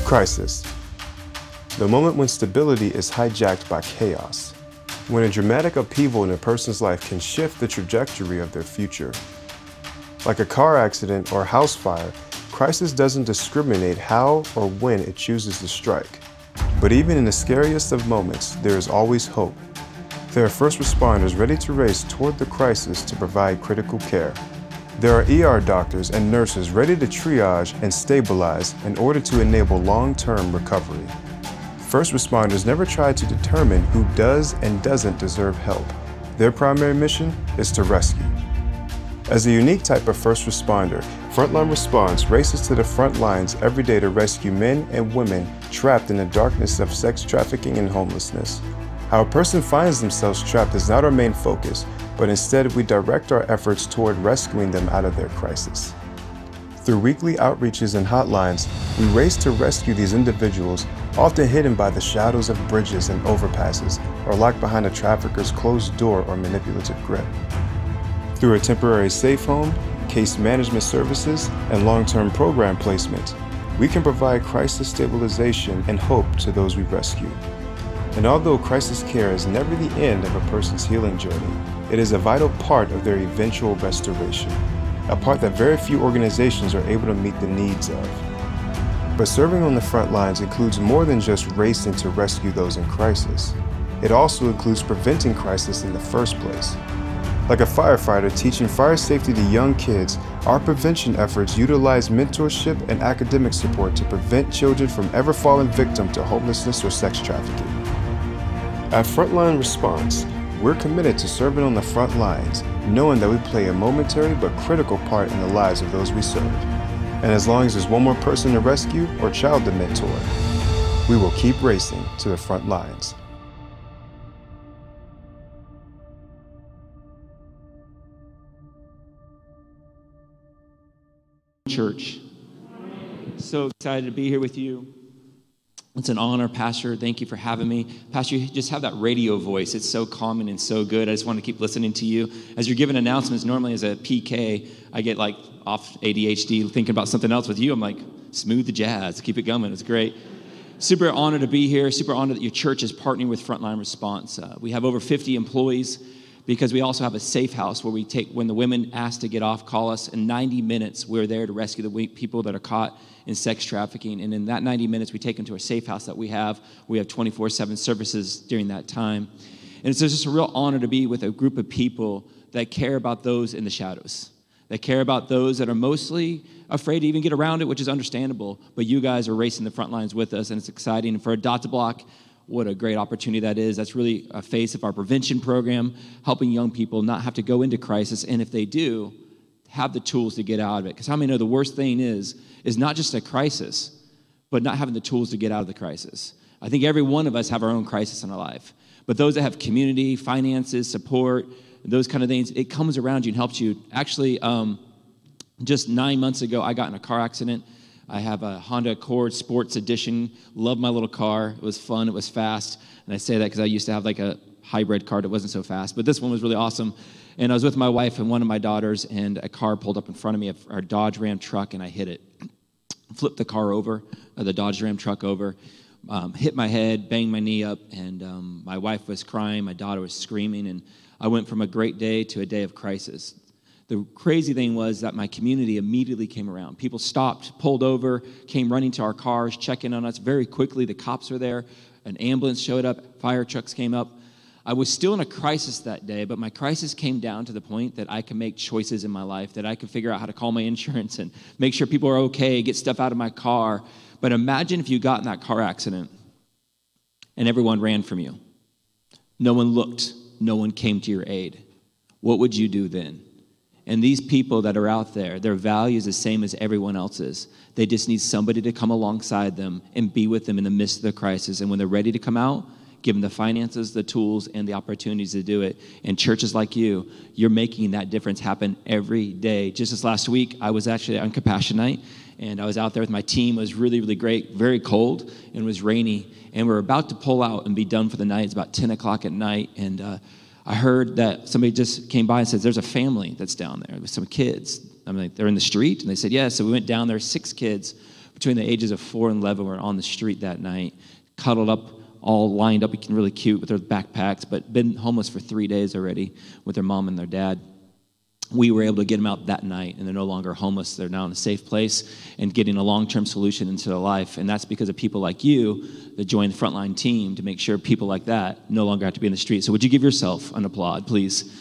Crisis. The moment when stability is hijacked by chaos. When a dramatic upheaval in a person's life can shift the trajectory of their future. Like a car accident or house fire, crisis doesn't discriminate how or when it chooses to strike. But even in the scariest of moments, there is always hope. There are first responders ready to race toward the crisis to provide critical care. There are ER doctors and nurses ready to triage and stabilize in order to enable long-term recovery. First responders never try to determine who does and doesn't deserve help. Their primary mission is to rescue. As a unique type of first responder, Frontline Response races to the front lines every day to rescue men and women trapped in the darkness of sex trafficking and homelessness. How a person finds themselves trapped is not our main focus, but instead we direct our efforts toward rescuing them out of their crisis. Through weekly outreaches and hotlines, we race to rescue these individuals, often hidden by the shadows of bridges and overpasses, or locked behind a trafficker's closed door or manipulative grip. Through a temporary safe home, case management services, and long-term program placement, we can provide crisis stabilization and hope to those we rescue. And although crisis care is never the end of a person's healing journey, it is a vital part of their eventual restoration, a part that very few organizations are able to meet the needs of. But serving on the front lines includes more than just racing to rescue those in crisis. It also includes preventing crisis in the first place. Like a firefighter teaching fire safety to young kids, our prevention efforts utilize mentorship and academic support to prevent children from ever falling victim to homelessness or sex trafficking. At Frontline Response, we're committed to serving on the front lines, knowing that we play a momentary but critical part in the lives of those we serve. And as long as there's one more person to rescue or child to mentor, we will keep racing to the front lines. Church, so excited to be here with you. It's an honor, Pastor. Thank you for having me. Pastor, you just have that radio voice. It's so calming and so good. I just want to keep listening to you. As you're giving announcements, normally as a PK, I get like off ADHD thinking about something else. With you, I'm like, smooth the jazz. Keep it going. It's great. Super honored to be here. Super honored that your church is partnering with Frontline Response. We have over 50 employees because we also have a safe house where we take, when the women ask to get off, call us. In 90 minutes, we're there to rescue the people that are caught in sex trafficking. And in that 90 minutes, we take them to a safe house that we have. We have 24/7 services during that time. And it's just a real honor to be with a group of people that care about those in the shadows, that care about those that are mostly afraid to even get around it, which is understandable. But you guys are racing the front lines with us, and it's exciting. And for Adopt to Block, what a great opportunity that is. That's really a face of our prevention program, helping young people not have to go into crisis. And if they do, have the tools to get out of it. Because how many know the worst thing is not just a crisis, but not having the tools to get out of the crisis. I think every one of us have our own crisis in our life. But those that have community, finances, support, those kind of things, it comes around you and helps you. Actually, just 9 months ago, I got in a car accident. I have a Honda Accord Sports Edition. Love my little car. It was fun. It was fast. And I say that because I used to have like a hybrid car that wasn't so fast. But this one was really awesome. And I was with my wife and one of my daughters, and a car pulled up in front of me, our Dodge Ram truck, and I hit it. Flipped the car over, the Dodge Ram truck over, hit my head, banged my knee up, and my wife was crying, my daughter was screaming, and I went from a great day to a day of crisis. The crazy thing was that my community immediately came around. People stopped, pulled over, came running to our cars, checking on us. Very quickly, the cops were there. An ambulance showed up. Fire trucks came up. I was still in a crisis that day, but my crisis came down to the point that I could make choices in my life, that I could figure out how to call my insurance and make sure people are okay, get stuff out of my car. But imagine if you got in that car accident and everyone ran from you. No one looked. No one came to your aid. What would you do then? And these people that are out there, their value is the same as everyone else's. They just need somebody to come alongside them and be with them in the midst of the crisis. And when they're ready to come out, give them the finances, the tools, and the opportunities to do it. And churches like you, you're making that difference happen every day. Just this last week, I was actually on Compassion Night, and I was out there with my team. It was really, really great, very cold, and it was rainy. And we were about to pull out and be done for the night. It's about 10 o'clock at night, and I heard that somebody just came by and said, there's a family that's down there with some kids. I'm like, they're in the street? And they said, yes. So we went down there, 6 kids between the ages of 4 and 11 were on the street that night, cuddled up, all lined up, looking really cute with their backpacks, but been homeless for 3 days already with their mom and their dad. We were able to get them out that night, and they're no longer homeless. They're now in a safe place and getting a long-term solution into their life. And that's because of people like you that joined the Frontline team to make sure people like that no longer have to be in the street. So would you give yourself an applaud, please?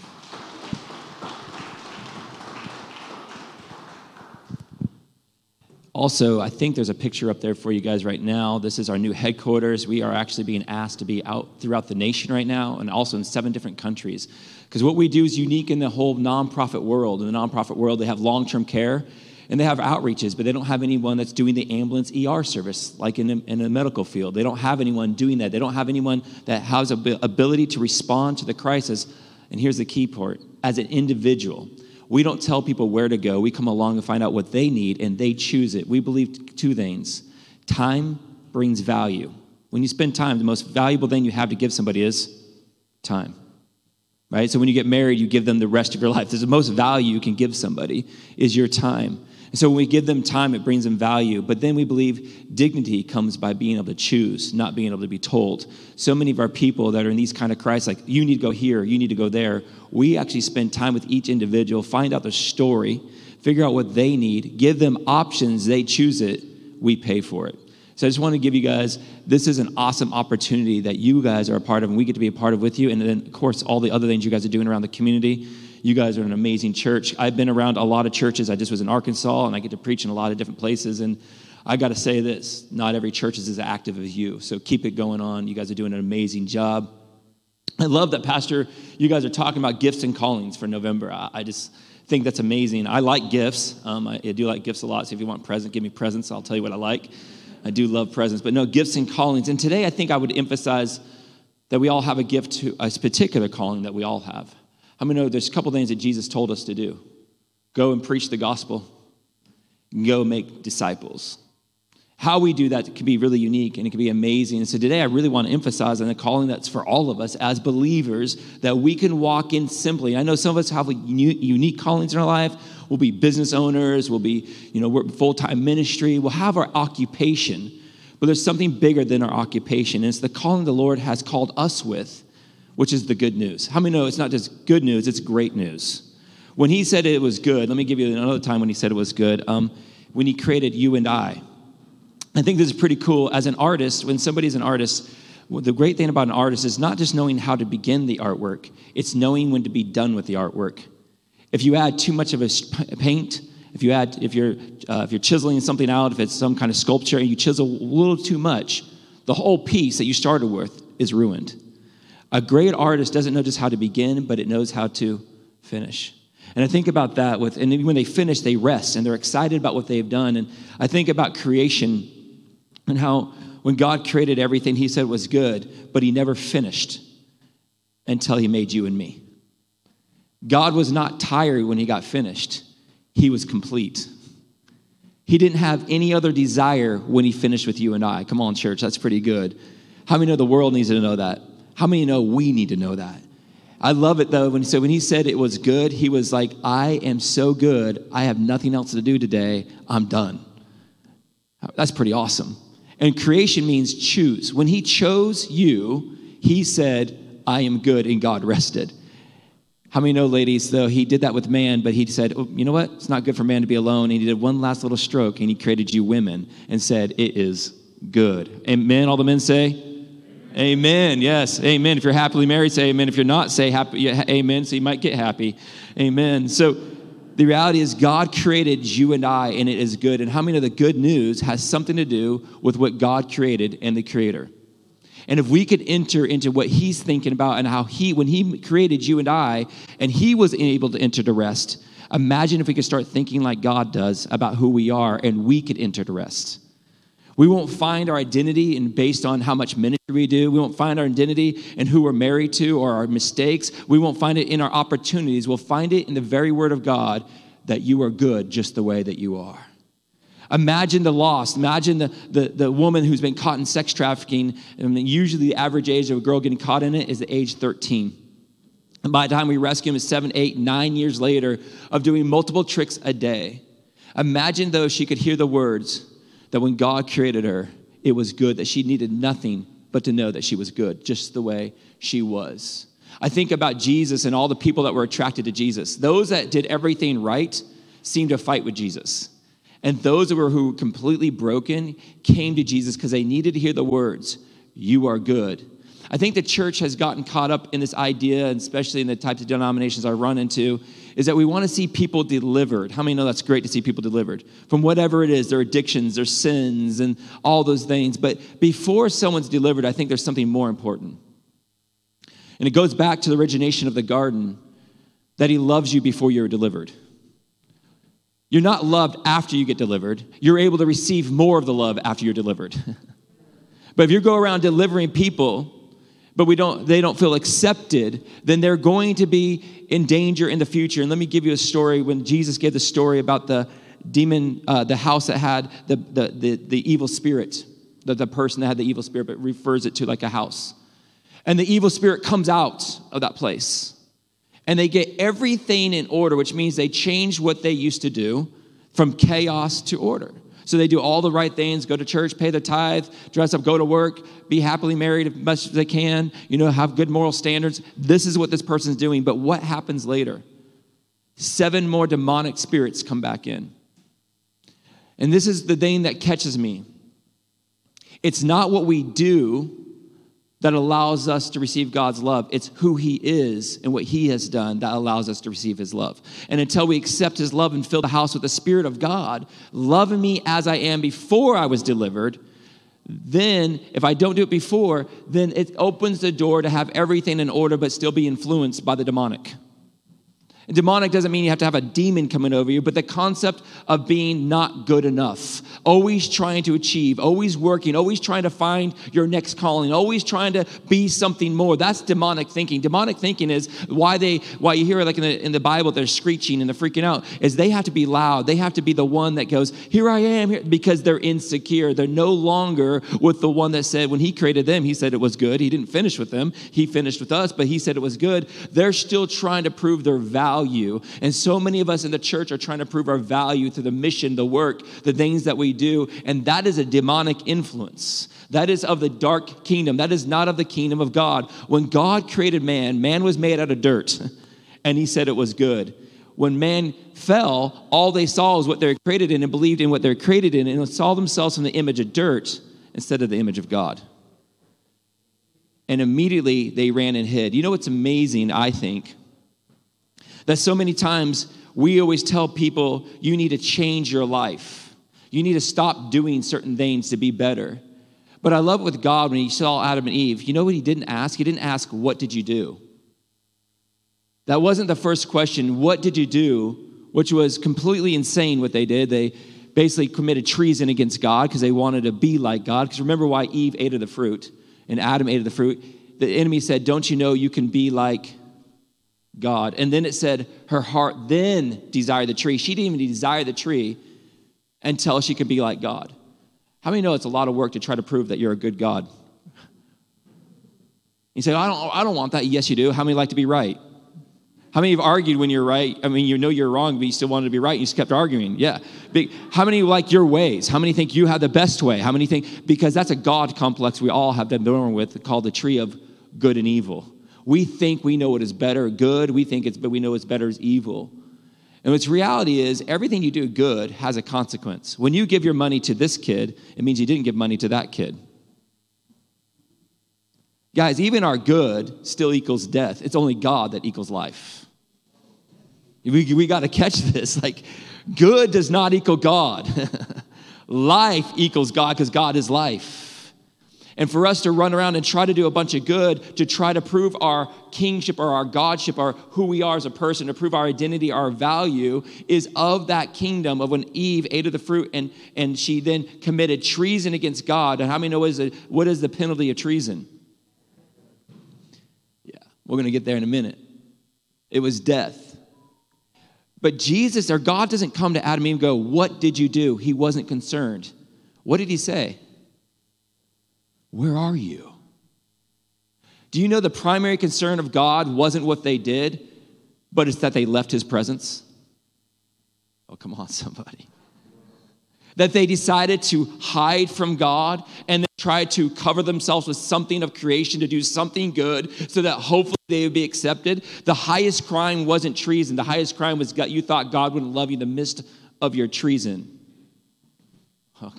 Also, I think there's a picture up there for you guys right now. This is our new headquarters. We are actually being asked to be out throughout the nation right now and also in 7 different countries. Because what we do is unique in the whole nonprofit world. In the nonprofit world, they have long-term care and they have outreaches, but they don't have anyone that's doing the ambulance ER service like in the medical field. They don't have anyone doing that. They don't have anyone that has the ability to respond to the crisis. And here's the key part. As an individual, we don't tell people where to go. We come along and find out what they need, and they choose it. We believe 2 things. Time brings value. When you spend time, the most valuable thing you have to give somebody is time, right? So when you get married, you give them the rest of your life. This is the most value you can give somebody is your time. And so when we give them time, it brings them value. But then we believe dignity comes by being able to choose, not being able to be told. So many of our people that are in these kind of crises, like you need to go here, you need to go there, we actually spend time with each individual, find out their story, figure out what they need, give them options, they choose it, we pay for it. So I just want to give you guys, this is an awesome opportunity that you guys are a part of and we get to be a part of with you. And then, of course, all the other things you guys are doing around the community. You guys are an amazing church. I've been around a lot of churches. I just was in Arkansas, and I get to preach in a lot of different places. And I got to say this, not every church is as active as you. So keep it going on. You guys are doing an amazing job. I love that, Pastor, you guys are talking about gifts and callings for November. I just think that's amazing. I like gifts. I do like gifts a lot. So if you want presents, give me presents. I'll tell you what I like. I do love presents. But no, gifts and callings. And today I think I would emphasize that we all have a gift to a particular calling that we all have. How many know there's a couple things that Jesus told us to do? Go and preach the gospel. Go make disciples. How we do that can be really unique and it can be amazing. And so today I really want to emphasize on the calling that's for all of us as believers that we can walk in simply. I know some of us have unique callings in our life. We'll be business owners. We'll be, work full-time ministry. We'll have our occupation. But there's something bigger than our occupation. And it's the calling the Lord has called us with, which is the good news. How many know it's not just good news, it's great news? When he said it was good, let me give you another time when he said it was good, when he created you and I think this is pretty cool. As an artist, when somebody's an artist, the great thing about an artist is not just knowing how to begin the artwork, it's knowing when to be done with the artwork. If you add too much of a paint, if you're chiseling something out, if it's some kind of sculpture and you chisel a little too much, the whole piece that you started with is ruined. A great artist doesn't know just how to begin, but it knows how to finish. And I think about that and when they finish, they rest and they're excited about what they've done. And I think about creation and how when God created everything, he said it was good, but he never finished until he made you and me. God was not tired when he got finished. He was complete. He didn't have any other desire when he finished with you and I. Come on, church, that's pretty good. How many know the world needs to know that? How many know we need to know that? I love it, though, when he said it was good, he was like, I am so good, I have nothing else to do today, I'm done. That's pretty awesome. And creation means choose. When he chose you, he said, I am good, and God rested. How many know, ladies, though, he did that with man, but he said, oh, you know what? It's not good for man to be alone. And he did one last little stroke, and he created you women and said, it is good. Amen, all the men say? Amen. Yes. Amen. If you're happily married, say amen. If you're not, say happy. Amen. So you might get happy. Amen. So the reality is God created you and I, and it is good. And how many of the good news has something to do with what God created and the Creator? And if we could enter into what he's thinking about and how when he created you and I, and he was able to enter the rest, imagine if we could start thinking like God does about who we are, and we could enter the rest. We won't find our identity based on how much ministry we do. We won't find our identity in who we're married to or our mistakes. We won't find it in our opportunities. We'll find it in the very word of God that you are good just the way that you are. Imagine the lost. Imagine the woman who's been caught in sex trafficking. And usually the average age of a girl getting caught in it is the age 13. And by the time we rescue them, it's 7, 8, 9 years later of doing multiple tricks a day. Imagine, though, she could hear the words, that when God created her, it was good, that she needed nothing but to know that she was good, just the way she was. I think about Jesus and all the people that were attracted to Jesus. Those that did everything right seemed to fight with Jesus. And those who were completely broken came to Jesus because they needed to hear the words, "You are good." I think the church has gotten caught up in this idea, and especially in the types of denominations I run into, is that we want to see people delivered. How many know that's great to see people delivered? From whatever it is, their addictions, their sins, and all those things. But before someone's delivered, I think there's something more important. And it goes back to the origination of the garden, that he loves you before you're delivered. You're not loved after you get delivered. You're able to receive more of the love after you're delivered. But if you go around delivering people, but they don't feel accepted, then they're going to be in danger in the future. And let me give you a story. When Jesus gave the story about the demon, the house that had the evil spirit, the person that had the evil spirit, but refers it to like a house. And the evil spirit comes out of that place. And they get everything in order, which means they change what they used to do from chaos to order. So they do all the right things, go to church, pay their tithe, dress up, go to work, be happily married as much as they can, have good moral standards. This is what this person's doing. But what happens later? 7 more demonic spirits come back in. And this is the thing that catches me. It's not what we do that allows us to receive God's love. It's who he is and what he has done that allows us to receive his love. And until we accept his love and fill the house with the Spirit of God, loving me as I am before I was delivered, then if I don't do it before, then it opens the door to have everything in order but still be influenced by the demonic. And demonic doesn't mean you have to have a demon coming over you, but the concept of being not good enough, always trying to achieve, always working, always trying to find your next calling, always trying to be something more. That's demonic thinking. Demonic thinking is why you hear like in the Bible they're screeching and they're freaking out, is they have to be loud. They have to be the one that goes, "Here I am," here, because they're insecure. They're no longer with the one that said when he created them, he said it was good. He didn't finish with them. He finished with us, but he said it was good. They're still trying to prove their value. And so many of us in the church are trying to prove our value through the mission, the work, the things that we do. And that is a demonic influence. That is of the dark kingdom. That is not of the kingdom of God. When God created man, man was made out of dirt. And he said it was good. When man fell, all they saw was what they were created in and believed in what they were created in and saw themselves in the image of dirt instead of the image of God. And immediately they ran and hid. You know what's amazing, I think? That so many times we always tell people, you need to change your life. You need to stop doing certain things to be better. But I love with God when he saw Adam and Eve, you know what he didn't ask? He didn't ask, what did you do? That wasn't the first question, what did you do? Which was completely insane what they did. They basically committed treason against God because they wanted to be like God. Because remember why Eve ate of the fruit and Adam ate of the fruit? The enemy said, don't you know you can be like God? And then it said her heart then desired the tree. She didn't even desire the tree until she could be like God. How many know it's a lot of work to try to prove that you're a good God? You say, I don't want that. Yes, you do. How many like to be right? How many have argued when you're right? I mean, you know you're wrong, but you still wanted to be right. And you just kept arguing. Yeah. How many like your ways? How many think you have the best way? How many think, because that's a God complex we all have been born with called the tree of good and evil. We think we know what is better, good. But we know what's better is evil. And what's reality is everything you do good has a consequence. When you give your money to this kid, it means you didn't give money to that kid. Guys, even our good still equals death. It's only God that equals life. We got to catch this. Like, good does not equal God. Life equals God because God is life. And for us to run around and try to do a bunch of good to try to prove our kingship or our godship or who we are as a person, to prove our identity, our value, is of that kingdom of when Eve ate of the fruit and she then committed treason against God. And how many know what is the penalty of treason? Yeah, we're going to get there in a minute. It was death. But Jesus, or God, doesn't come to Adam and Eve and go, what did you do? He wasn't concerned. What did he say? Where are you? Do you know the primary concern of God wasn't what they did, but it's that they left his presence? Oh, come on, somebody. that they decided to hide from God and then try to cover themselves with something of creation to do something good so that hopefully they would be accepted. The highest crime wasn't treason. The highest crime was you thought God wouldn't love you in the midst of your treason. Oh,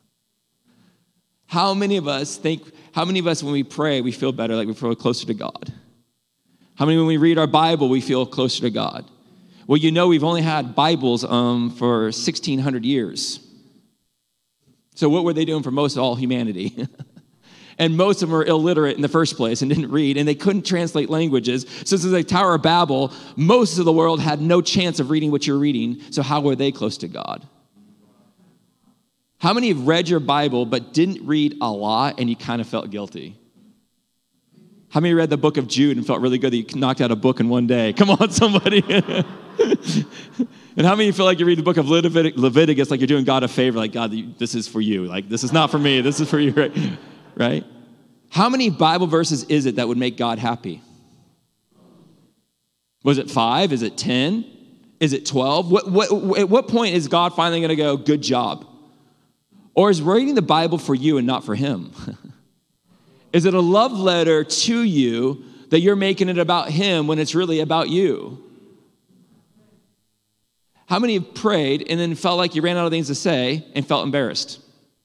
how many of us when we pray, we feel better, like we feel closer to God? How many when we read our Bible, we feel closer to God? Well, you know we've only had Bibles for 1,600 years. So what were they doing for most of all humanity? And most of them were illiterate in the first place and didn't read, and they couldn't translate languages. So since the Tower of Babel, most of the world had no chance of reading what you're reading, so how were they close to God? How many have read your Bible but didn't read a lot and you kind of felt guilty? How many read the book of Jude and felt really good that you knocked out a book in one day? Come on, somebody. And how many feel like you read the book of Leviticus like you're doing God a favor, like, God, this is for you. Like, this is not for me. This is for you, right? How many Bible verses is it that would make God happy? Was it 5? Is it 10? Is it 12? At what point is God finally going to go, good job? Or is reading the Bible for you and not for him? Is it a love letter to you that you're making it about him when it's really about you? How many have prayed and then felt like you ran out of things to say and felt embarrassed?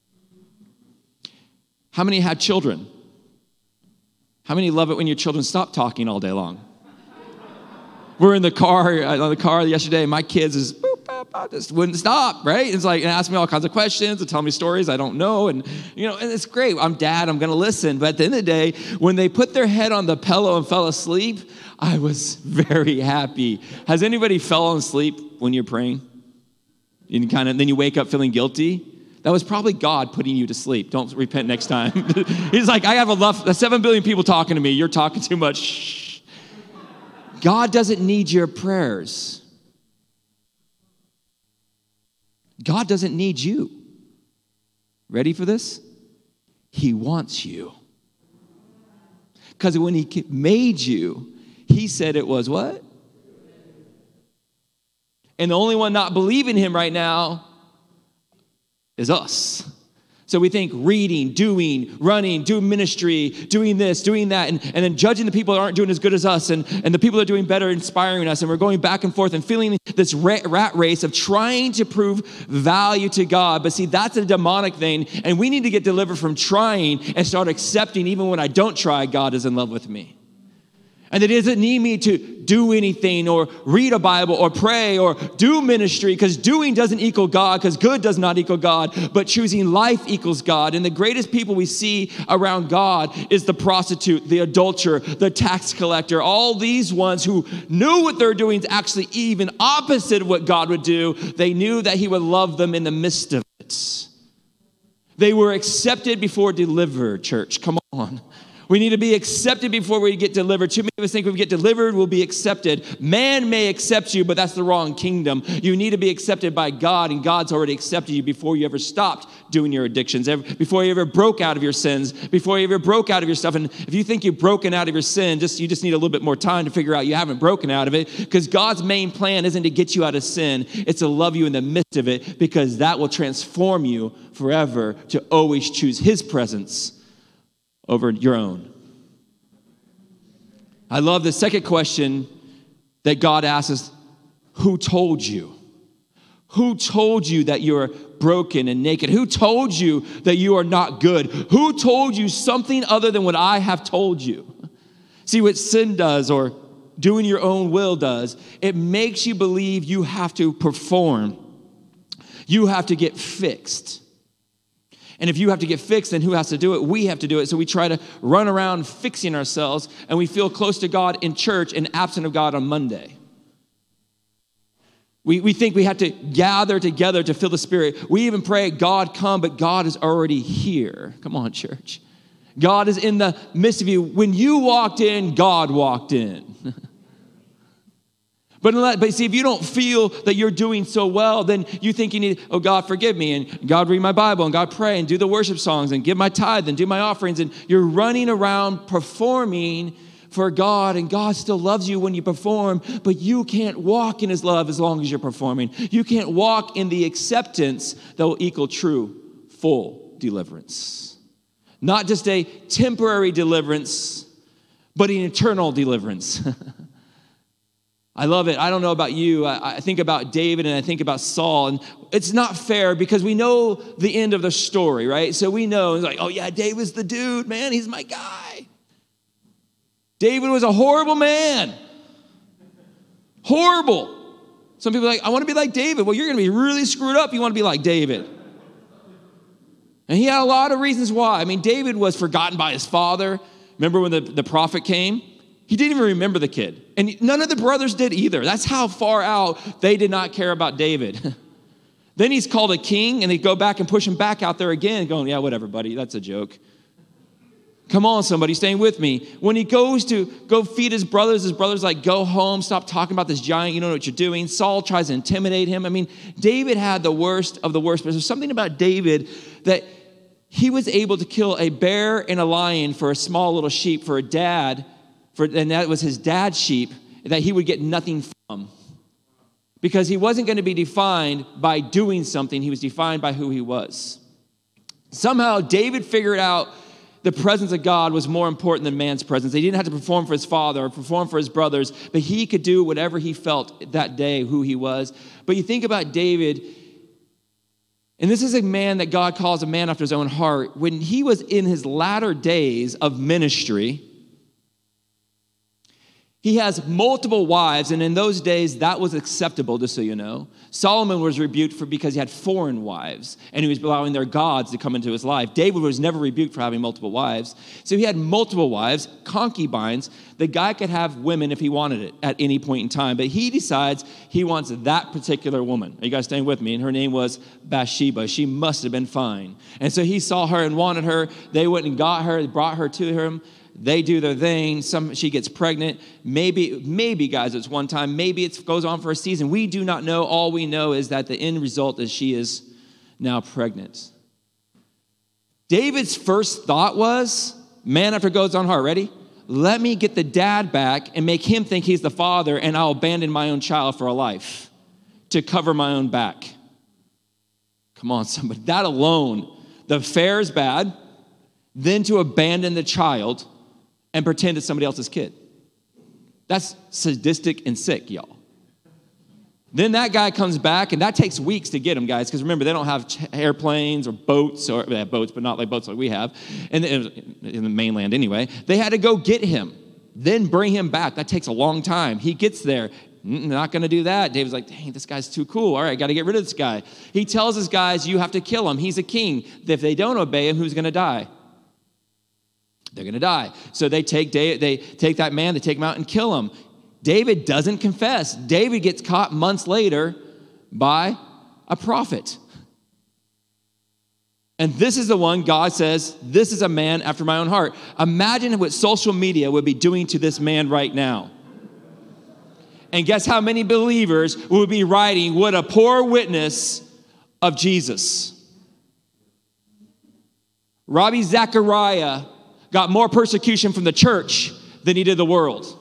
How many had children? How many love it when your children stop talking all day long? We're in the car yesterday, and my kids just wouldn't stop, right? It's like, and ask me all kinds of questions and tell me stories I don't know. And, and it's great. I'm dad, I'm going to listen. But at the end of the day, when they put their head on the pillow and fell asleep, I was very happy. Has anybody fallen asleep when you're praying? And then you wake up feeling guilty? That was probably God putting you to sleep. Don't repent next time. He's like, I have 7 billion people talking to me. You're talking too much. Shh. God doesn't need your prayers. God doesn't need you. Ready for this? He wants you. Because when he made you, he said it was what? And the only one not believing him right now is us. So we think reading, doing, running, doing ministry, doing this, doing that, and then judging the people that aren't doing as good as us, and the people that are doing better, inspiring us, and we're going back and forth and feeling this rat race of trying to prove value to God. But see, that's a demonic thing, and we need to get delivered from trying and start accepting even when I don't try, God is in love with me. And it doesn't need me to do anything or read a Bible or pray or do ministry, because doing doesn't equal God, because good does not equal God, but choosing life equals God. And the greatest people we see around God is the prostitute, the adulterer, the tax collector, all these ones who knew what they're doing is actually even opposite of what God would do. They knew that he would love them in the midst of it. They were accepted before delivered, church. Come on. We need to be accepted before we get delivered. Too many of us think when we get delivered, we'll be accepted. Man may accept you, but that's the wrong kingdom. You need to be accepted by God, and God's already accepted you before you ever stopped doing your addictions, before you ever broke out of your sins, before you ever broke out of your stuff. And if you think you've broken out of your sin, you just need a little bit more time to figure out you haven't broken out of it, because God's main plan isn't to get you out of sin. It's to love you in the midst of it, because that will transform you forever to always choose his presence over your own. I love the second question that God asks is, who told you? Who told you that you're broken and naked? Who told you that you are not good? Who told you something other than what I have told you? See, what sin does, or doing your own will does, it makes you believe you have to perform. You have to get fixed. And if you have to get fixed, then who has to do it? We have to do it. So we try to run around fixing ourselves, and we feel close to God in church and absent of God on Monday. We think we have to gather together to feel the Spirit. We even pray, God come, but God is already here. Come on, church. God is in the midst of you. When you walked in, God walked in. But see, if you don't feel that you're doing so well, then you think you need, oh, God, forgive me, and God, read my Bible, and God, pray, and do the worship songs, and give my tithe, and do my offerings, and you're running around performing for God, and God still loves you when you perform, but you can't walk in his love as long as you're performing. You can't walk in the acceptance that will equal true, full deliverance. Not just a temporary deliverance, but an eternal deliverance. I love it. I don't know about you. I think about David and I think about Saul, and it's not fair because we know the end of the story, right? So we know, it's like, oh yeah, David's the dude, man. He's my guy. David was a horrible man. Horrible. Some people are like, I want to be like David. Well, you're going to be really screwed up if you want to be like David. And he had a lot of reasons why. I mean, David was forgotten by his father. Remember when the prophet came? He didn't even remember the kid. And none of the brothers did either. That's how far out they did not care about David. Then he's called a king, and they go back and push him back out there again, going, yeah, whatever, buddy, that's a joke. Come on, somebody, staying with me. When he goes to go feed his brothers like, go home, stop talking about this giant, you don't know what you're doing. Saul tries to intimidate him. I mean, David had the worst of the worst, but there's something about David that he was able to kill a bear and a lion for a small little sheep for a dad, and that was his dad's sheep, that he would get nothing from. Because he wasn't going to be defined by doing something, he was defined by who he was. Somehow, David figured out the presence of God was more important than man's presence. He didn't have to perform for his father or perform for his brothers, but he could do whatever he felt that day, who he was. But you think about David, and this is a man that God calls a man after his own heart. When he was in his latter days of ministry, he has multiple wives, and in those days, that was acceptable, just so you know. Solomon was rebuked because he had foreign wives, and he was allowing their gods to come into his life. David was never rebuked for having multiple wives. So he had multiple wives, concubines. The guy could have women if he wanted it at any point in time, but he decides he wants that particular woman. Are you guys staying with me? And her name was Bathsheba. She must have been fine. And so he saw her and wanted her. They went and got her, brought her to him. They do their thing. She gets pregnant. Maybe, guys, it's one time. Maybe it goes on for a season. We do not know. All we know is that the end result is she is now pregnant. David's first thought was, man after God's own heart. Ready? Let me get the dad back and make him think he's the father, and I'll abandon my own child for a life to cover my own back. Come on, somebody. That alone, the affair is bad. Then to abandon the child and pretend it's somebody else's kid. That's sadistic and sick, y'all. Then that guy comes back, and that takes weeks to get him, guys, because remember, they don't have airplanes or boats, or they have boats, but not like boats like we have, and in the mainland anyway. They had to go get him, then bring him back. That takes a long time. He gets there. Not going to do that. David's like, dang, this guy's too cool. All right, got to get rid of this guy. He tells his guys, you have to kill him. He's a king. If they don't obey him, who's going to die? They're going to die. So they take that man, they take him out and kill him. David doesn't confess. David gets caught months later by a prophet. And this is the one God says, this is a man after my own heart. Imagine what social media would be doing to this man right now. And guess how many believers would be writing, what a poor witness of Jesus. Ravi Zachariah got more persecution from the church than he did the world.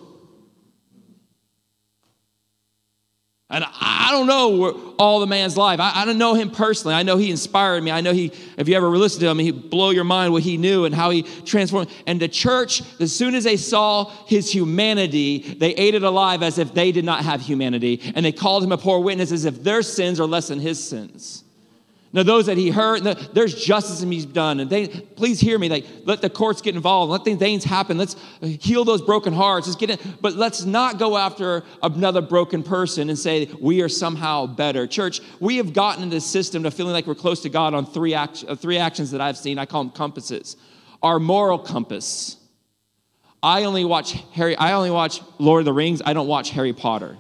And I don't know all the man's life. I don't know him personally. I know he inspired me. I know if you ever listened to him, he'd blow your mind what he knew and how he transformed. And the church, as soon as they saw his humanity, they ate it alive as if they did not have humanity. And they called him a poor witness as if their sins are less than his sins. Now, those that he hurt, there's justice he's done. And please hear me. Let the courts get involved. Let things happen. Let's heal those broken hearts. Let's get in. But let's not go after another broken person and say we are somehow better. Church, we have gotten into the system of feeling like we're close to God on three actions that I've seen. I call them compasses. Our moral compass. I only watch Lord of the Rings. I don't watch Harry Potter.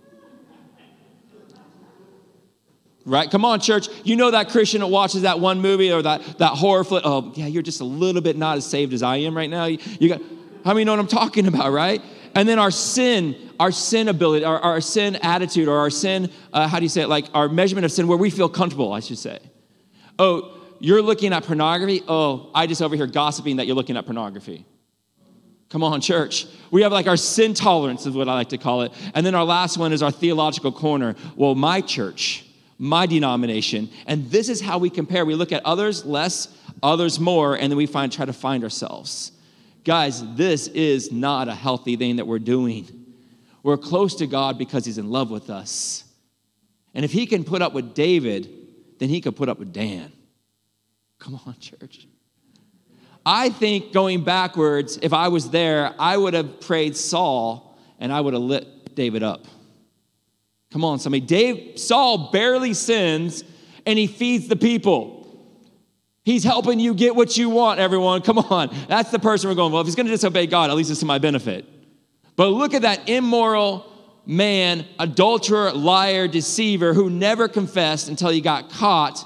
Right? Come on, church. You know that Christian that watches that one movie or that horror flick. Oh, yeah, you're just a little bit not as saved as I am right now. How many know what I'm talking about, right? And then our sin ability, our sin attitude, or our sin, how do you say it? Like our measurement of sin, where we feel comfortable, I should say. Oh, you're looking at pornography? Oh, I just over here gossiping that you're looking at pornography. Come on, church. We have like our sin tolerance is what I like to call it. And then our last one is our theological corner. Well, my church, my denomination. And this is how we compare. We look at others less, others more, and then we try to find ourselves. Guys, this is not a healthy thing that we're doing. We're close to God because he's in love with us. And if he can put up with David, then he could put up with Dan. Come on, church. I think going backwards, if I was there, I would have prayed Saul and I would have lit David up. Come on, somebody. Saul barely sins and he feeds the people. He's helping you get what you want, everyone. Come on. That's the person we're going, well, if he's going to disobey God, at least it's to my benefit. But look at that immoral man, adulterer, liar, deceiver, who never confessed until he got caught.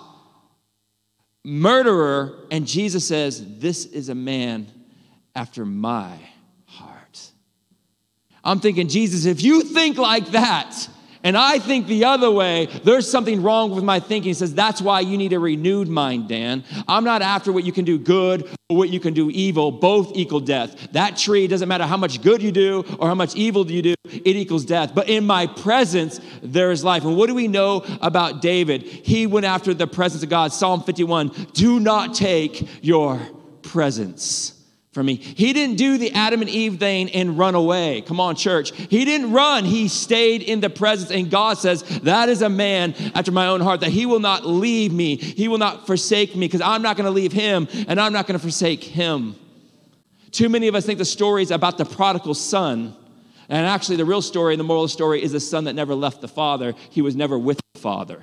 Murderer, and Jesus says, this is a man after my heart. I'm thinking, Jesus, if you think like that, and I think the other way, there's something wrong with my thinking. He says, that's why you need a renewed mind, Dan. I'm not after what you can do good or what you can do evil. Both equal death. That tree, doesn't matter how much good you do or how much evil you do, it equals death. But in my presence, there is life. And what do we know about David? He went after the presence of God. Psalm 51, do not take your presence from me. He didn't do the Adam and Eve thing and run away. Come on, church. He didn't run. He stayed in the presence. And God says, that is a man after my own heart, that he will not leave me. He will not forsake me, because I'm not going to leave him and I'm not going to forsake him. Too many of us think the story is about the prodigal son. And actually the real story and the moral story is the son that never left the father. He was never with the father.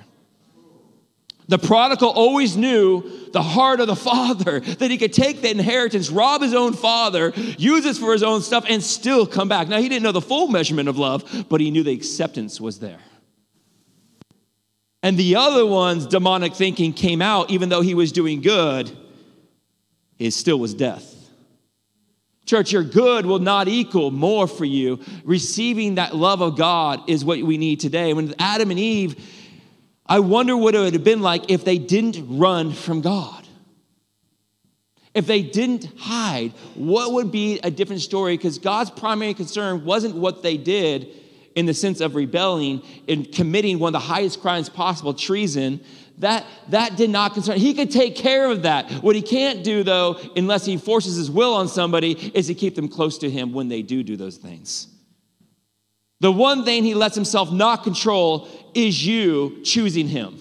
The prodigal always knew the heart of the father, that he could take the inheritance, rob his own father, use it for his own stuff, and still come back. Now, he didn't know the full measurement of love, but he knew the acceptance was there. And the other one's demonic thinking came out, even though he was doing good, it still was death. Church, your good will not equal more for you. Receiving that love of God is what we need today. When Adam and Eve, I wonder what it would have been like if they didn't run from God. If they didn't hide, what would be a different story? Because God's primary concern wasn't what they did in the sense of rebelling and committing one of the highest crimes possible, treason. That did not concern. He could take care of that. What he can't do, though, unless he forces his will on somebody, is to keep them close to him when they do those things. The one thing he lets himself not control is you choosing him.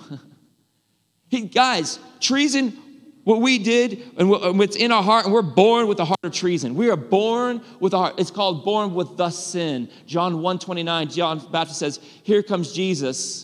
Guys, treason, what we did and what's in our heart, and we're born with the heart of treason. We are born with a heart. It's called born with the sin. John 1:29, John the Baptist says, here comes Jesus.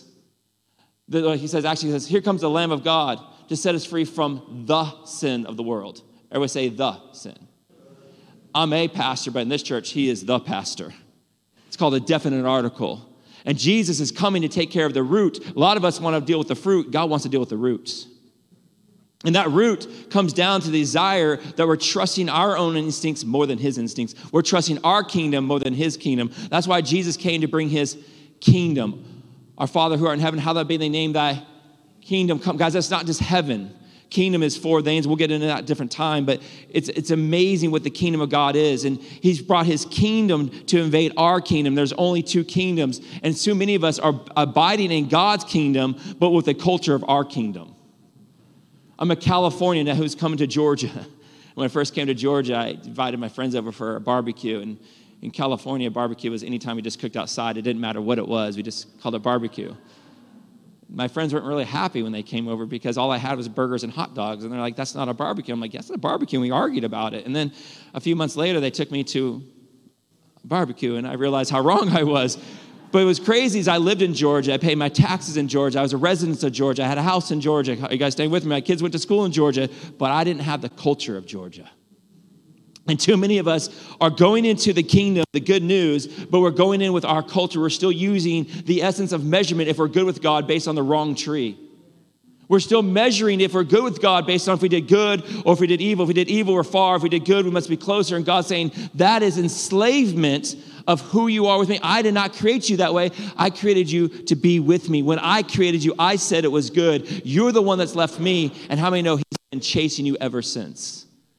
He says, here comes the Lamb of God to set us free from the sin of the world. Everybody say the sin. I'm a pastor, but in this church, he is the pastor. It's called a definite article. And Jesus is coming to take care of the root. A lot of us want to deal with the fruit. God wants to deal with the roots. And that root comes down to the desire that we're trusting our own instincts more than his instincts. We're trusting our kingdom more than his kingdom. That's why Jesus came to bring his kingdom. Our Father who art in heaven, hallowed be thy name, thy kingdom come. Guys, that's not just heaven. Kingdom is four things. We'll get into that at a different time, but it's amazing what the kingdom of God is. And he's brought his kingdom to invade our kingdom. There's only two kingdoms. And so many of us are abiding in God's kingdom, but with the culture of our kingdom. I'm a Californian now who's coming to Georgia. When I first came to Georgia, I invited my friends over for a barbecue. And in California, barbecue was anytime we just cooked outside. It didn't matter what it was. We just called it barbecue. My friends weren't really happy when they came over because all I had was burgers and hot dogs. And they're like, that's not a barbecue. I'm like, yes, it's a barbecue. And we argued about it. And then a few months later, they took me to a barbecue, and I realized how wrong I was. But it was crazy as I lived in Georgia. I paid my taxes in Georgia. I was a resident of Georgia. I had a house in Georgia. You guys staying with me? My kids went to school in Georgia, but I didn't have the culture of Georgia. And too many of us are going into the kingdom, the good news, but we're going in with our culture. We're still using the essence of measurement if we're good with God based on the wrong tree. We're still measuring if we're good with God based on if we did good or if we did evil. If we did evil, we're far. If we did good, we must be closer. And God's saying that is enslavement of who you are with me. I did not create you that way. I created you to be with me. When I created you, I said it was good. You're the one that's left me. And how many know he's been chasing you ever since?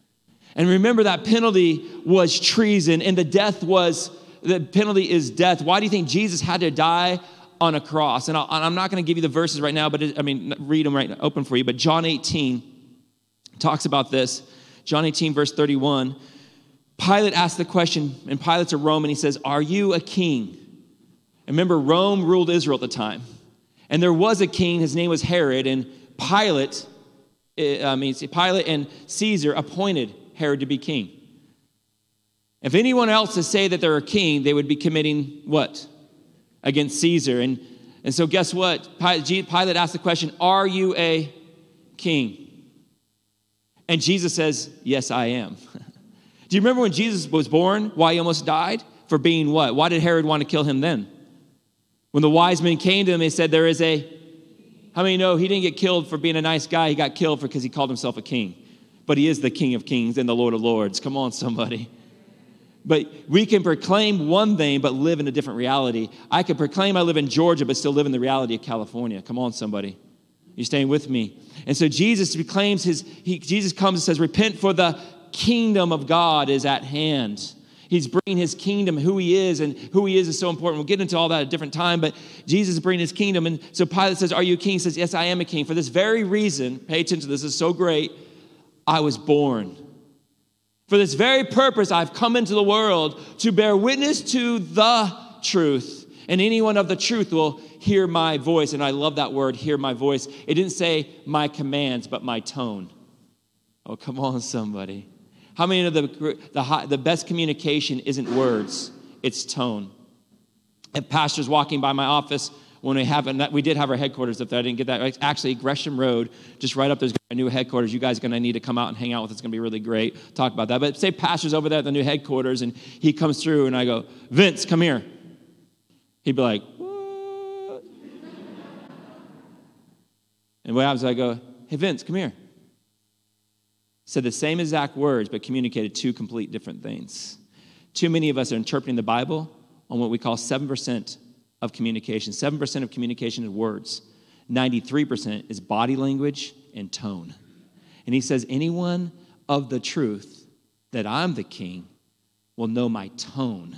And remember, that penalty was treason, and the penalty is death. Why do you think Jesus had to die on a cross? And I'm not going to give you the verses right now, but read them right now, open for you. But John 18 talks about this. John 18, verse 31. Pilate asked the question, and Pilate's a Roman. He says, "Are you a king?" And remember, Rome ruled Israel at the time. And there was a king, his name was Herod, and Pilate and Caesar appointed Herod to be king. If anyone else to say that they're a king, they would be committing what? Against Caesar. And so guess what? Pilate asked the question, "Are you a king?" And Jesus says, "Yes, I am." Do you remember when Jesus was born, why he almost died? For being what? Why did Herod want to kill him then? When the wise men came to him, they said, how many know he didn't get killed for being a nice guy? He got killed because he called himself a king. But he is the King of Kings and the Lord of Lords. Come on, somebody. But we can proclaim one thing, but live in a different reality. I can proclaim I live in Georgia, but still live in the reality of California. Come on, somebody. You staying with me? And so Jesus proclaims Jesus comes and says, "Repent, for the kingdom of God is at hand." He's bringing his kingdom, who he is, and who he is so important. We'll get into all that at a different time, but Jesus is bringing his kingdom. And so Pilate says, "Are you a king?" He says, "Yes, I am a king. For this very reason," pay attention to this, is so great, "I was born. For this very purpose, I've come into the world to bear witness to the truth. And anyone of the truth will hear my voice." And I love that word, hear my voice. It didn't say my commands, but my tone. Oh, come on, somebody. How many of the best communication isn't words, it's tone? If pastors walking by my office, when we did have our headquarters up there, I didn't get that. Actually, Gresham Road, just right up there's a new headquarters. You guys are going to need to come out and hang out with us. It's going to be really great. Talk about that. But say pastor's over there at the new headquarters, and he comes through, and I go, "Vince, come here." He'd be like, "What?" And what happens? I go, "Hey, Vince, come here." Said the same exact words, but communicated two complete different things. Too many of us are interpreting the Bible on what we call 7% of communication. 7% of communication is words. 93% is body language and tone. And he says, anyone of the truth that I'm the king will know my tone.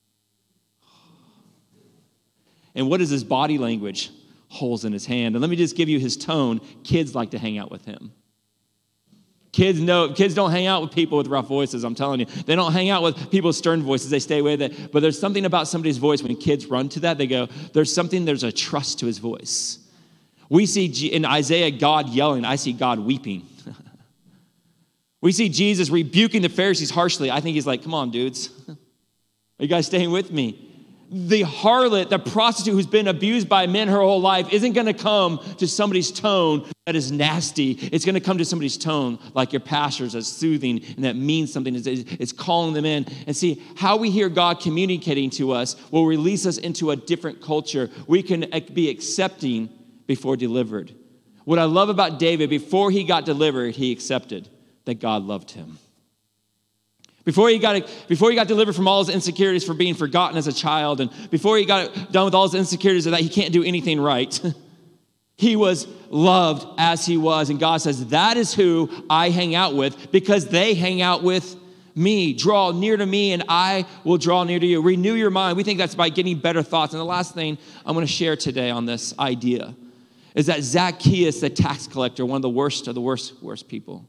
And what is his body language? Holes in his hand. And let me just give you his tone. Kids like to hang out with him. Kids don't hang out with people with rough voices, I'm telling you. They don't hang out with people with stern voices. They stay away with it. But there's something about somebody's voice when kids run to that, they go, there's a trust to his voice. We see in Isaiah God yelling. I see God weeping. We see Jesus rebuking the Pharisees harshly. I think he's like, come on, dudes. Are you guys staying with me? The harlot, the prostitute who's been abused by men her whole life isn't going to come to somebody's tone that is nasty. It's going to come to somebody's tone like your pastor's, that's soothing and that means something. It's calling them in. And see, how we hear God communicating to us will release us into a different culture. We can be accepting before delivered. What I love about David, before he got delivered, he accepted that God loved him. Before he got delivered from all his insecurities for being forgotten as a child, and before he got done with all his insecurities of that he can't do anything right, he was loved as he was. And God says, that is who I hang out with because they hang out with me. Draw near to me and I will draw near to you. Renew your mind. We think that's by getting better thoughts. And the last thing I'm going to share today on this idea is that Zacchaeus, the tax collector, one of the worst people,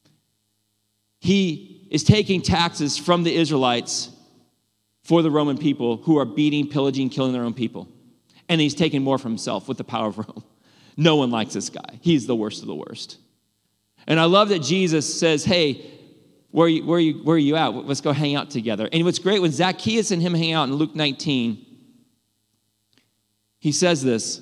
he is taking taxes from the Israelites for the Roman people who are beating, pillaging, killing their own people. And he's taking more for himself with the power of Rome. No one likes this guy. He's the worst of the worst. And I love that Jesus says, hey, where are you at? Let's go hang out together. And what's great, when Zacchaeus and him hang out in Luke 19, he says this.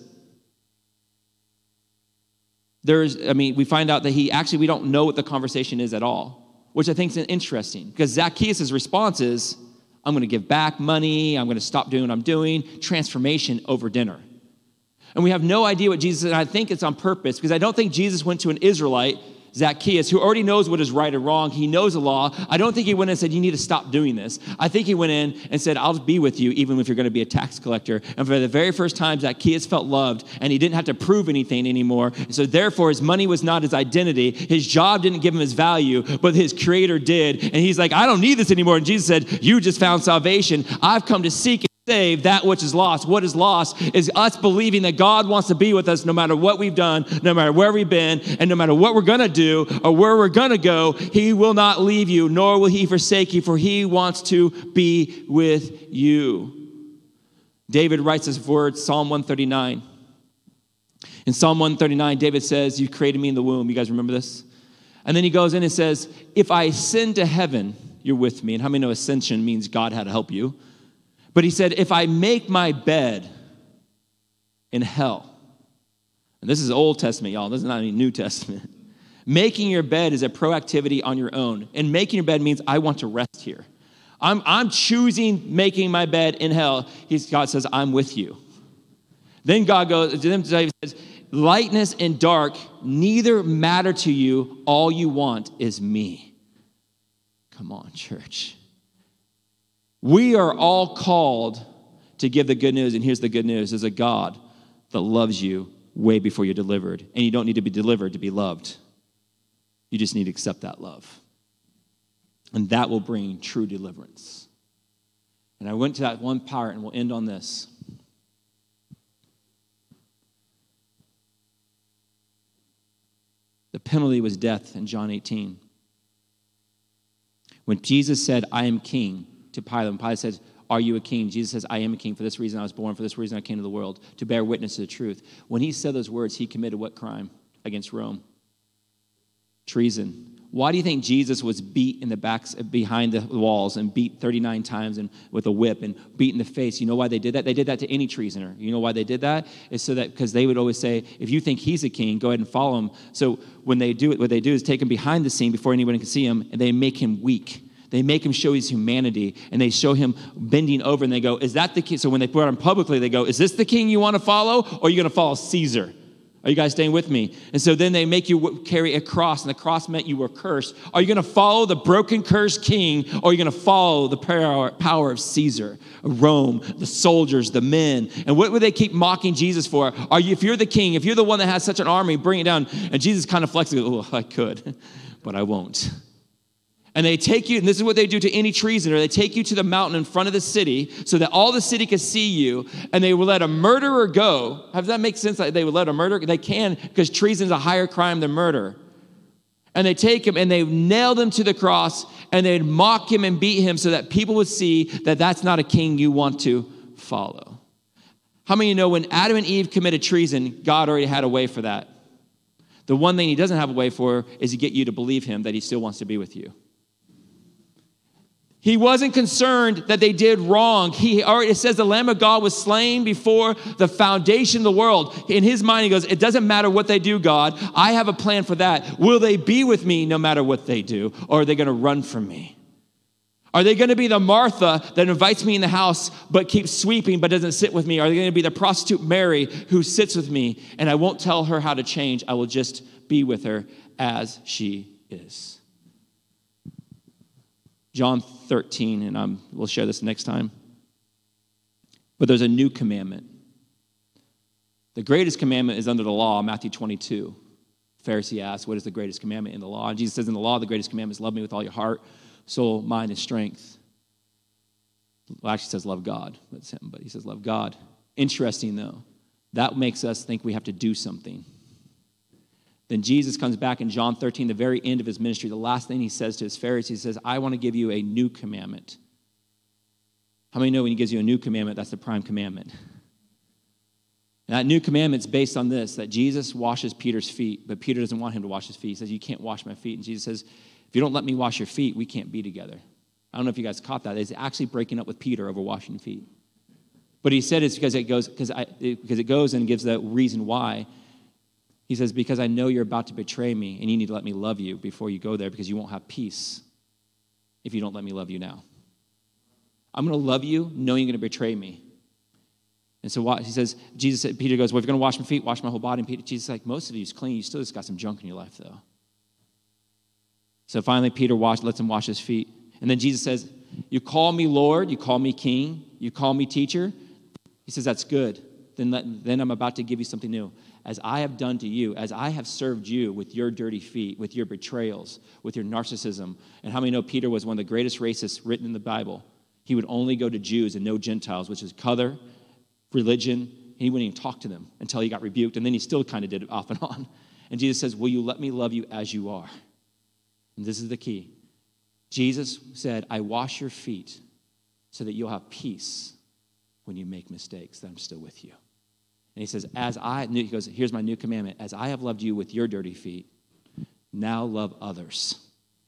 We find out that we don't know what the conversation is at all, which I think is interesting because Zacchaeus' response is, I'm going to give back money. I'm going to stop doing what I'm doing. Transformation over dinner. And we have no idea what Jesus said. And I think it's on purpose because I don't think Jesus went to an Israelite, Zacchaeus, who already knows what is right or wrong, he knows the law. I don't think he went in and said, you need to stop doing this. I think he went in and said, I'll be with you even if you're going to be a tax collector. And for the very first time, Zacchaeus felt loved, and he didn't have to prove anything anymore. So therefore, his money was not his identity. His job didn't give him his value, but his Creator did. And he's like, I don't need this anymore. And Jesus said, you just found salvation. I've come to seek and save that which is lost. What is lost is us believing that God wants to be with us no matter what we've done, no matter where we've been, and no matter what we're going to do or where we're going to go. He will not leave you, nor will he forsake you, for he wants to be with you. David writes this word, Psalm 139. In Psalm 139, David says, you created me in the womb. You guys remember this? And then he goes in and says, if I ascend to heaven, you're with me. And how many know ascension means God had to help you? But he said, if I make my bed in hell, and this is Old Testament, y'all. This is not any New Testament. Making your bed is a proactivity on your own. And making your bed means I want to rest here. I'm choosing making my bed in hell. God says, I'm with you. Then God goes, David says, lightness and dark neither matter to you. All you want is me. Come on, church. We are all called to give the good news, and here's the good news. There's a God that loves you way before you're delivered, and you don't need to be delivered to be loved. You just need to accept that love, and that will bring true deliverance. And I went to that one part, and we'll end on this. The penalty was death in John 18. When Jesus said, I am king, to Pilate, and Pilate says, are you a king? Jesus says, I am a king. For this reason I was born. For this reason I came to the world, to bear witness to the truth. When he said those words, he committed what crime against Rome? Treason. Why do you think Jesus was beat in the backs, behind the walls, and beat 39 times and with a whip and beat in the face? You know why they did that? They did that to any treasoner. You know why they did that? It's so that, because they would always say, if you think he's a king, go ahead and follow him. So when they do it, what they do is take him behind the scene before anyone can see him, and they make him weak. They make him show his humanity, and they show him bending over, and they go, is that the king? So when they put him publicly, they go, is this the king you want to follow, or are you going to follow Caesar? Are you guys staying with me? And so then they make you carry a cross, and the cross meant you were cursed. Are you going to follow the broken, cursed king, or are you going to follow the power of Caesar, Rome, the soldiers, the men? And what would they keep mocking Jesus for? If you're the king, if you're the one that has such an army, bring it down. And Jesus kind of flexes, oh, I could, but I won't. And they take you, and this is what they do to any treasoner, they take you to the mountain in front of the city so that all the city can see you, and they will let a murderer go. Does that make sense? Like they would let a murderer? They can, because treason is a higher crime than murder. And they take him, and they nail him to the cross, and they'd mock him and beat him so that people would see that that's not a king you want to follow. How many of you know when Adam and Eve committed treason, God already had a way for that? The one thing he doesn't have a way for is to get you to believe him that he still wants to be with you. He wasn't concerned that they did wrong. It says the Lamb of God was slain before the foundation of the world. In his mind, he goes, it doesn't matter what they do, God. I have a plan for that. Will they be with me no matter what they do? Or are they going to run from me? Are they going to be the Martha that invites me in the house but keeps sweeping but doesn't sit with me? Are they going to be the prostitute Mary who sits with me and I won't tell her how to change? I will just be with her as she is. John 13, and we'll share this next time. But there's a new commandment. The greatest commandment is under the law, Matthew 22. The Pharisee asks, what is the greatest commandment in the law? And Jesus says in the law, the greatest commandment is love me with all your heart, soul, mind, and strength. Well, actually says love God. That's him, but he says love God. Interesting, though. That makes us think we have to do something. Then Jesus comes back in John 13, the very end of his ministry. The last thing he says to his Pharisees, he says, I want to give you a new commandment. How many know when he gives you a new commandment, that's the prime commandment? And that new commandament's based on this, that Jesus washes Peter's feet, but Peter doesn't want him to wash his feet. He says, you can't wash my feet. And Jesus says, if you don't let me wash your feet, we can't be together. I don't know if you guys caught that. He's actually breaking up with Peter over washing feet. But he said it's because it goes and gives the reason why. He says, because I know you're about to betray me, and you need to let me love you before you go there, because you won't have peace if you don't let me love you now. I'm going to love you knowing you're going to betray me. And so he says, Peter goes, well, if you're going to wash my feet, wash my whole body. And Jesus is like, most of you is clean. You still just got some junk in your life, though. So finally, Peter lets him wash his feet. And then Jesus says, you call me Lord, you call me King, you call me teacher. He says, that's good. Then I'm about to give you something new. As I have done to you, as I have served you with your dirty feet, with your betrayals, with your narcissism. And how many know Peter was one of the greatest racists written in the Bible? He would only go to Jews and no Gentiles, which is color, religion, and he wouldn't even talk to them until he got rebuked. And then he still kind of did it off and on. And Jesus says, will you let me love you as you are? And this is the key. Jesus said, I wash your feet so that you'll have peace when you make mistakes, that I'm still with you. And he says, he goes, here's my new commandment. As I have loved you with your dirty feet, now love others.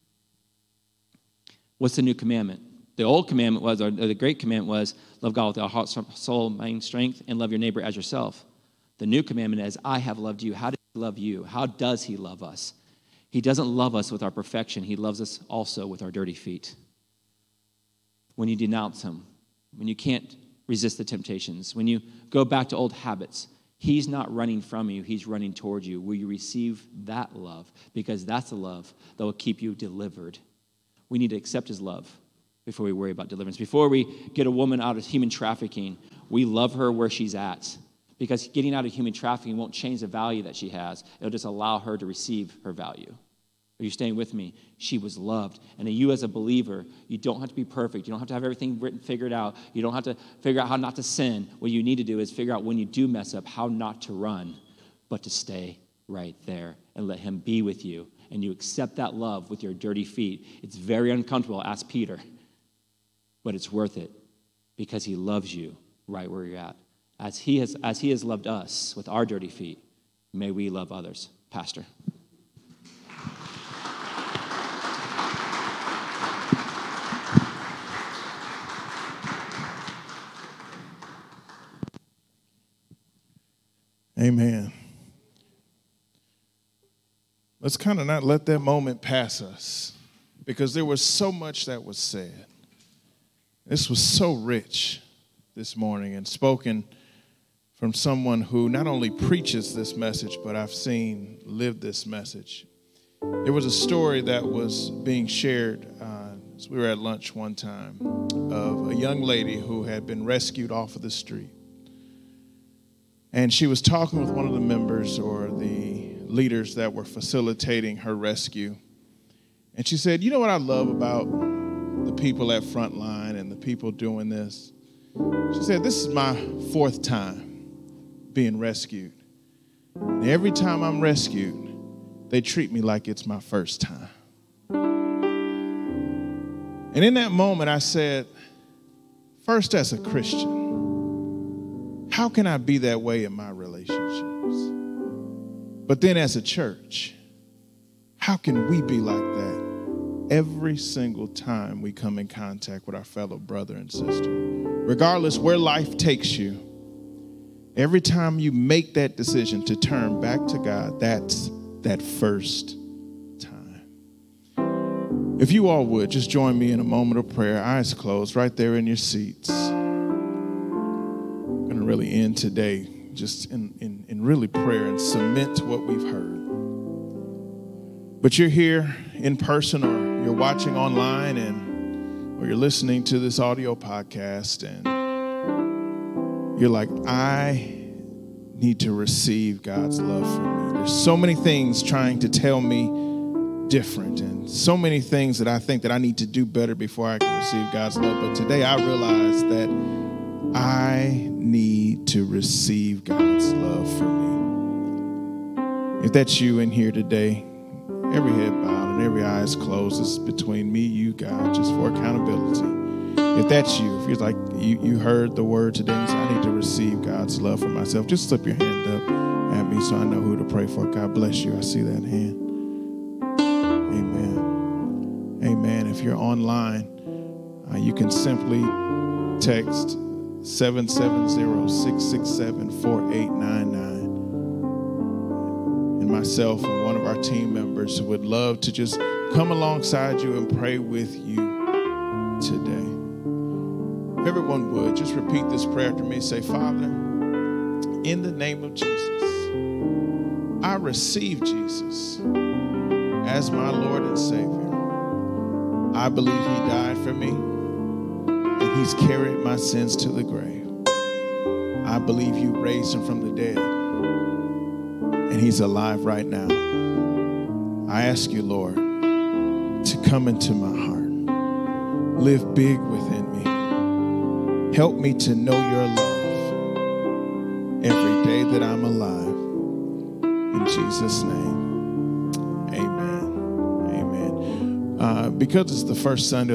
What's the new commandment? The old commandment was, or the great commandment was, love God with all heart, soul, mind, strength, and love your neighbor as yourself. The new commandment is, I have loved you. How does he love you? How does he love us? He doesn't love us with our perfection. He loves us also with our dirty feet. When you denounce him, when you can't resist the temptations, when you go back to old habits, he's not running from you, he's running towards you. Will you receive that love? Because that's the love that will keep you delivered. We need to accept his love before we worry about deliverance. Before we get a woman out of human trafficking, we love her where she's at. Because getting out of human trafficking won't change the value that she has. It'll just allow her to receive her value. Are you staying with me? She was loved. And you as a believer, you don't have to be perfect. You don't have to have everything figured out. You don't have to figure out how not to sin. What you need to do is figure out when you do mess up, how not to run, but to stay right there and let him be with you. And you accept that love with your dirty feet. It's very uncomfortable, ask Peter. But it's worth it because he loves you right where you're at. As he has loved us with our dirty feet, may we love others. Pastor. Amen. Let's kind of not let that moment pass us because there was so much that was said. This was so rich this morning and spoken from someone who not only preaches this message, but I've seen live this message. There was a story that was being shared as we were at lunch one time of a young lady who had been rescued off of the street. And she was talking with one of the members or the leaders that were facilitating her rescue. And she said, you know what I love about the people at Frontline and the people doing this? She said, this is my 4th time being rescued. And every time I'm rescued, they treat me like it's my first time. And in that moment, I said, first as a Christian, how can I be that way in my relationships? But then as a church, how can we be like that every single time we come in contact with our fellow brother and sister? Regardless where life takes you, every time you make that decision to turn back to God, that's that first time. If you all would, just join me in a moment of prayer, eyes closed, right there in your seats. I'm going to really end today just in really prayer and cement what we've heard. But you're here in person or you're watching online or you're listening to this audio podcast and you're like, I need to receive God's love from me. There's so many things trying to tell me different and so many things that I think that I need to do better before I can receive God's love. But today I realize that I need to receive God's love for me. If that's you in here today, every head bowed and every eye is closed. This is between me, you, God, just for accountability. If that's you, if you're like, you heard the word today and say, I need to receive God's love for myself, just slip your hand up at me so I know who to pray for. God bless you. I see that hand. Amen. Amen. If you're online, you can simply text 770-667-4899. And myself and one of our team members would love to just come alongside you and pray with you today. If everyone would, just repeat this prayer after me. Say, Father, in the name of Jesus, I receive Jesus as my Lord and Savior. I believe he died for me, and he's carried my sins to the grave. I believe you raised him from the dead, and he's alive right now. I ask you, Lord, to come into my heart. Live big within me. Help me to know your love every day that I'm alive. In Jesus' name, amen. Amen. Because it's the first Sunday